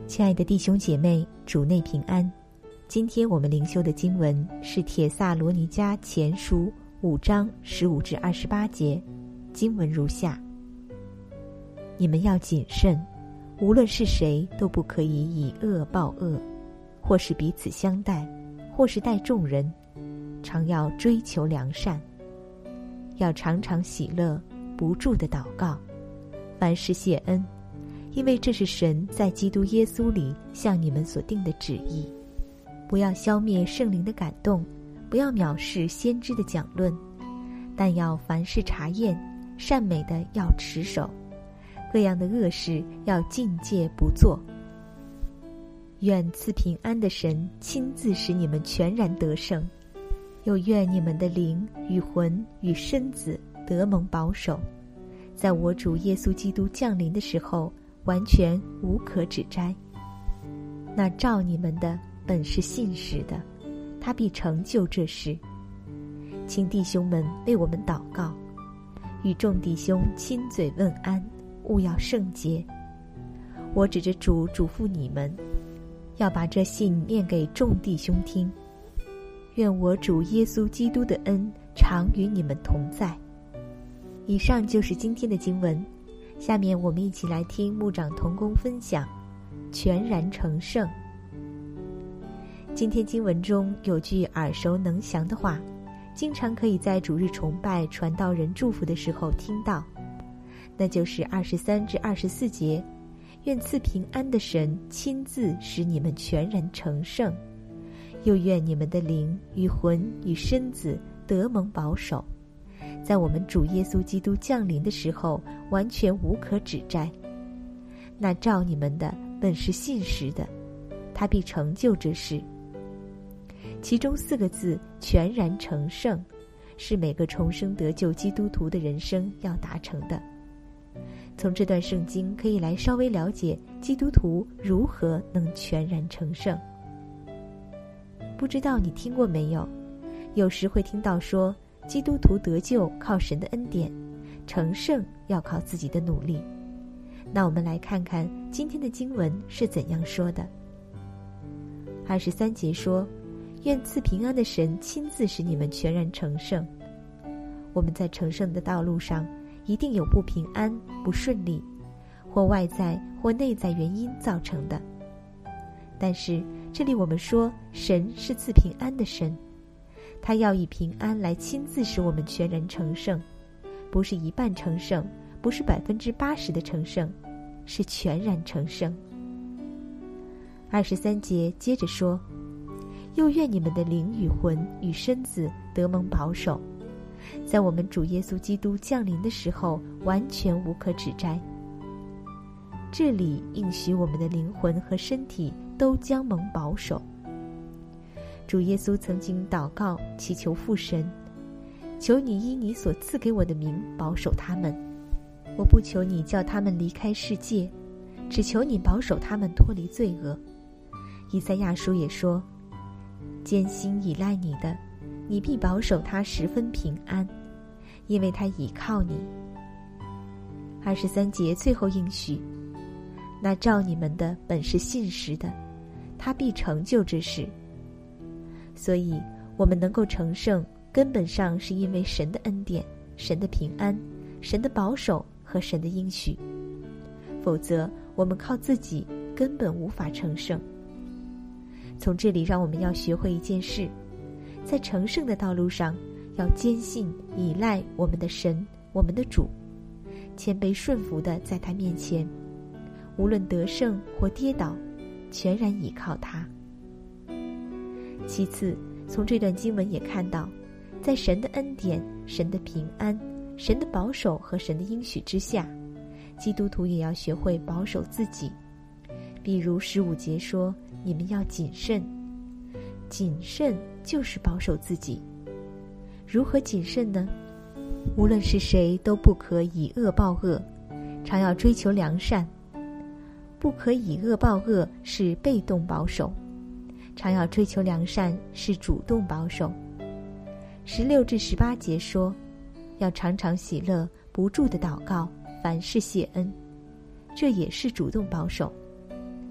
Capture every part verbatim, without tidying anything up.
亲爱的弟兄姐妹，主内平安。今天我们灵修的经文是帖撒罗尼迦前书五章十五至二十八节，经文如下：你们要谨慎，无论是谁都不可以以恶报恶，或是彼此相待，或是待众人，常要追求良善，要常常喜乐，不住的祷告，凡事谢恩，因为这是神在基督耶稣里向你们所定的旨意。不要消灭圣灵的感动，不要藐视先知的讲论，但要凡事查验，善美的要持守，各样的恶事要禁戒不做。愿赐平安的神亲自使你们全然得胜，又愿你们的灵与魂与身子得蒙保守，在我主耶稣基督降临的时候完全无可指摘。那召你们的本是信实的，他必成就这事。请弟兄们为我们祷告，与众弟兄亲嘴问安，务要圣洁。我指着主嘱咐你们，要把这信念给众弟兄听。愿我主耶稣基督的恩常与你们同在。以上就是今天的经文，下面我们一起来听牧长同工分享全然成圣。今天经文中有句耳熟能详的话，经常可以在主日崇拜传道人祝福的时候听到，那就是二十三至二十四节，愿赐平安的神亲自使你们全然成圣，又愿你们的灵与魂与身子得蒙保守，在我们主耶稣基督降临的时候完全无可指摘。那召你们的本是信实的，他必成就这事。其中四个字全然成圣，是每个重生得救基督徒的人生要达成的。从这段圣经可以来稍微了解基督徒如何能全然成圣。不知道你听过没有，有时会听到说基督徒得救靠神的恩典，成圣要靠自己的努力。那我们来看看今天的经文是怎样说的。二十三节说，愿赐平安的神亲自使你们全然成圣。我们在成圣的道路上一定有不平安、不顺利，或外在或内在原因造成的。但是这里我们说神是赐平安的神，他要以平安来亲自使我们全然成圣，不是一半成圣，不是百分之八十的成圣，是全然成圣。二十三节接着说，又愿你们的灵与魂与身子得蒙保守，在我们主耶稣基督降临的时候完全无可指摘。这里应许我们的灵魂和身体都将蒙保守。主耶稣曾经祷告祈求父神，求你依你所赐给我的名保守他们，我不求你叫他们离开世界，只求你保守他们脱离罪恶。以赛亚书也说，艰辛依赖你的，你必保守他十分平安，因为他倚靠你。二十三节最后应许，那召你们的本是信实的，他必成就这事。所以我们能够成圣，根本上是因为神的恩典、神的平安、神的保守和神的应许，否则我们靠自己根本无法成圣。从这里让我们要学会一件事，在成圣的道路上要坚信依赖我们的神，我们的主，谦卑顺服地在他面前，无论得胜或跌倒，全然倚靠他。其次，从这段经文也看到，在神的恩典、神的平安、神的保守和神的应许之下，基督徒也要学会保守自己。比如十五节说，你们要谨慎。谨慎就是保守自己。如何谨慎呢？无论是谁都不可以恶报恶，常要追求良善。不可以恶报恶是被动保守，常要追求良善是主动保守。十六至十八节说，要常常喜乐，不住的祷告，凡事谢恩，这也是主动保守。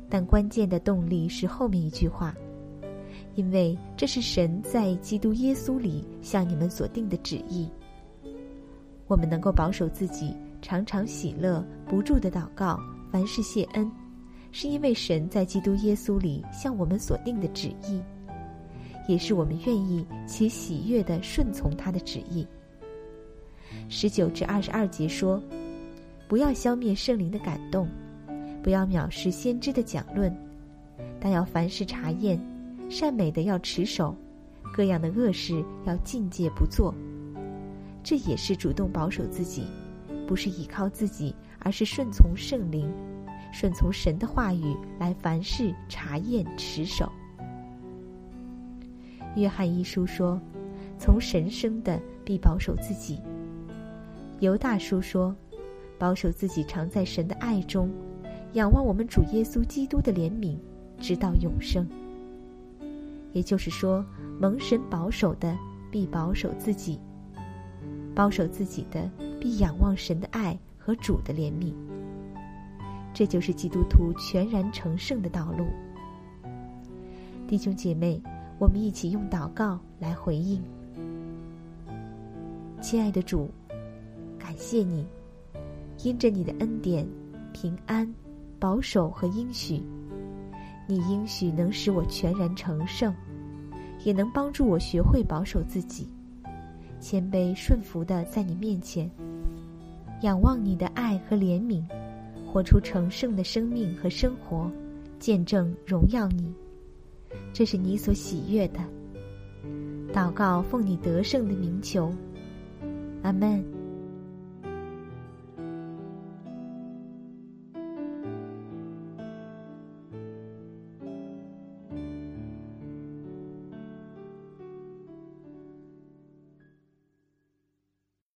但关键的动力是后面一句话，因为这是神在基督耶稣里向你们所定的旨意。我们能够保守自己，常常喜乐，不住的祷告，凡事谢恩，是因为神在基督耶稣里向我们所定的旨意，也是我们愿意且喜悦地顺从他的旨意。十九至二十二节说，不要消灭圣灵的感动，不要藐视先知的讲论，但要凡事查验，善美的要持守，各样的恶事要禁戒不做。这也是主动保守自己，不是依靠自己，而是顺从圣灵，顺从神的话语来凡事查验持守。约翰一书说，从神生的必保守自己。犹大书说，保守自己常在神的爱中，仰望我们主耶稣基督的怜悯，直到永生。也就是说，蒙神保守的必保守自己，保守自己的必仰望神的爱和主的怜悯。这就是基督徒全然成圣的道路。弟兄姐妹，我们一起用祷告来回应。亲爱的主，感谢你，因着你的恩典、平安、保守和应许，你应许能使我全然成圣，也能帮助我学会保守自己，谦卑顺服地在你面前，仰望你的爱和怜悯，活出成圣的生命和生活，见证荣耀你。这是你所喜悦的。祷告奉你得胜的名求，阿们。